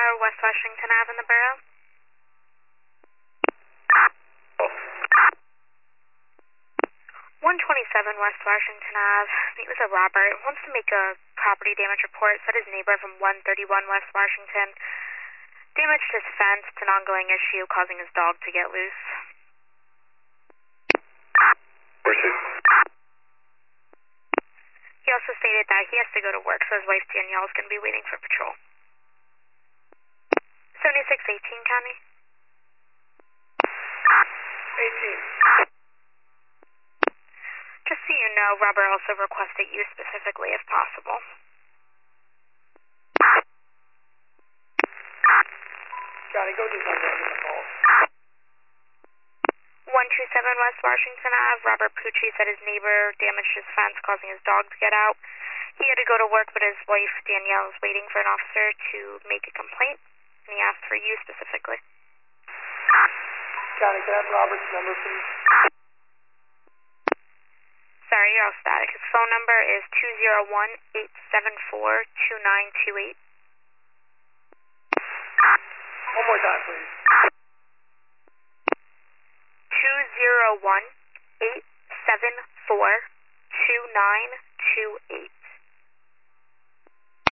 West Washington Ave in the borough. 127 West Washington Ave. Meet with a Robert. Wants to make a property damage report. Said his neighbor from 131 West Washington damaged his fence. It's an ongoing issue, causing his dog to get loose. He also stated that he has to go to work, so his wife Danielle is going to be waiting for patrol. 7618 County. 18. Just so you know, Robert also requested you specifically if possible. Johnny, go do something in the call. 127 West Washington Ave. Robert Pucci said his neighbor damaged his fence, causing his dog to get out. He had to go to work, but his wife Danielle is waiting for an officer to make a complaint, and he asked for you specifically. Johnny, can I have Robert's number, please? Sorry, you're all static. His phone number is 201-874-2928. One more time, please. 201-874-2928.